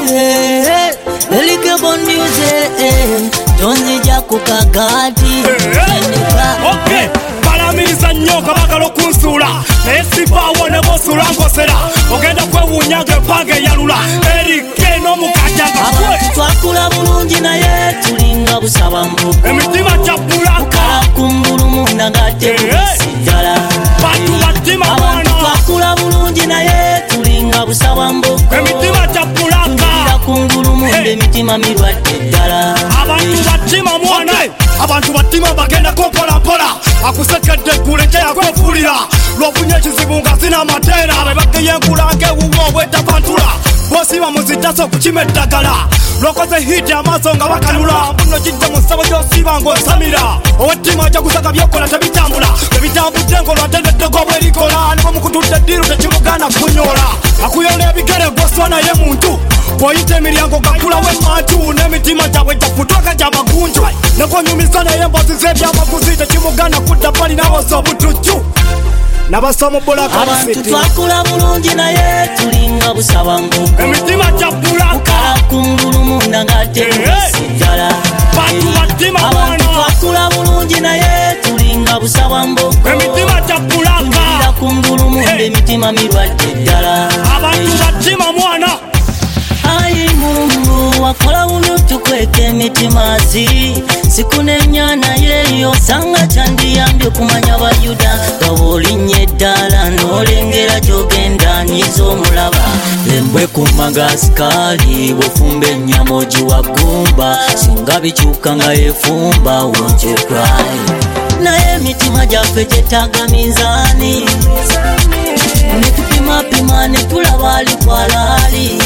Elike bondiuze tonzija kukakati. Okay, palamiriza nyoka bakalo kunsula esipawo ne bosula nkosera ogenda kwewunya g'empanga eyalula Erike n'omukajanga twakula bulungi naye tulinga busaba mbuga emitima gyabulaka kungulu munda ngatebusidala bantu batima mwana twakula bulungi naye tulinga busaba mbuga emitima gyabulaka kungulu munda emitima mirwadde ddala abantu batima mwana abantu batima bagenda kompolampola akusekedde eggulu ekyeyakwefulira lwofunye ekizibu nga zina amateera bebageyo enkulanga ewuwa obwetapantula bosiba muzitaso okukima eddagala lwokoze hiti amaaso nga bakanula mbuno kijja mu ssabo gy'osiiba ng'osamira owettima ajja kusaka byokola tebitambula ebitambudde ng'olwatendeddeko bwerikola nebo mukutudde eddiru tekimugana kunyola akuyola ebigere gwoswa naye muntu bw'oyita emiryango gakulawo emmantu n'emitima gyabwe gyafutwaka gy'amagunju nekonyumiza naye emboozi z'ebyamaguzi tekimugana kudda balinawosa obutujju nabasomu bulaka abantu twakula bulungi naye tulinga busaba mbuga emitima gyabulaka kungulu munda ngatebusidala bantu batima mwana twakula bulungi naye tulinga busaba mbuga emitima gyabulaka kungulu munda emitima mirwadde ddala abantu batima mwana ayi Mungu wakola buno tukweka emitimazi sikunenya nayeyo sanga kyandiyambye okumanya Bayuda gawolinnya eddala n'olengera gy'ogenda nyiza omulaba embwe ku magasikaali bw'ofumba ennyama ogiwagumba singa bikyuka nga yefumba won't you cry naye emitima gyaffe gyetaaga minzaani netupimapima netulaba ali kwalaali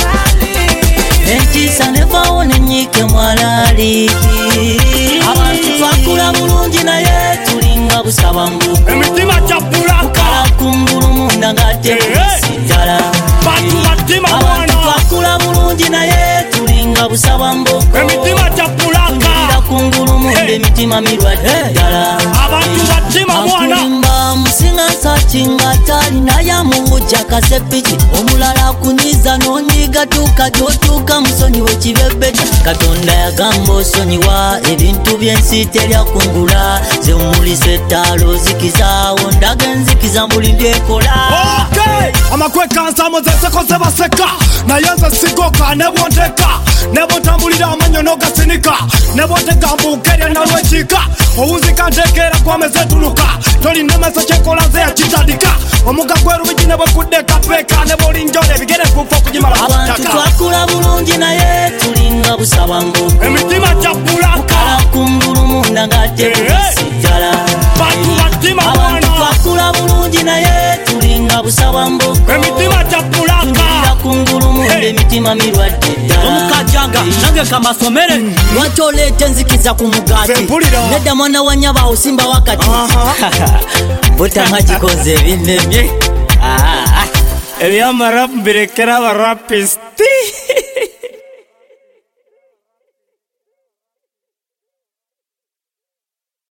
entiisa nevaawo nenyike mwalaali abantu twakula bulungi naye tulinga busaba mbuga emitima gyabulaka kungulu munda ngatebusidala bantu batima mwana twakula bulungi naye tulinga busaba mbuga emitima gyabulaka kungulu munda emitima mirwadde ddala abantu batima mwana akulimba musinga nsakinga talinaye amuwujja kasepiki omulala akunyiza n'onyiga tuuka gy'otuuka musonyiwe kibebeta Katonda yagamba osonyiwa ebintu by'ensi terya kungula zewumuliza ettaalo zikizaawo ndaga enzikiza buli byekola amakwekansamu zenseko zebaseka naye nze sigoka nebwonteka nebwotambulira amanyo n'ogasinika nebwotegambuuka erya nalwekiika owunzika ntekeera kwameze tuluka tolinemesa kyekola ze yakitandika omuga gwerubigi ne bwekudde kapeeka ne bwolinjola ebigere kufa okugimala abantu twakula bulungi naye tulinga busaba mbuga emitima gyabulaka kungulu munda ngatebusidala bantu batima mwana twakula bulungi naye tulinga busaba mbuga emitima gyabulaka kungulu munda emitima mirwadde ddala omukajanga nange kamasomere lwaki oleeta enzikiza ku mugaati nedda mwana wa nnyaba osimba wakati butama gikoze ebinemye ebyamarapu birekera abarapisti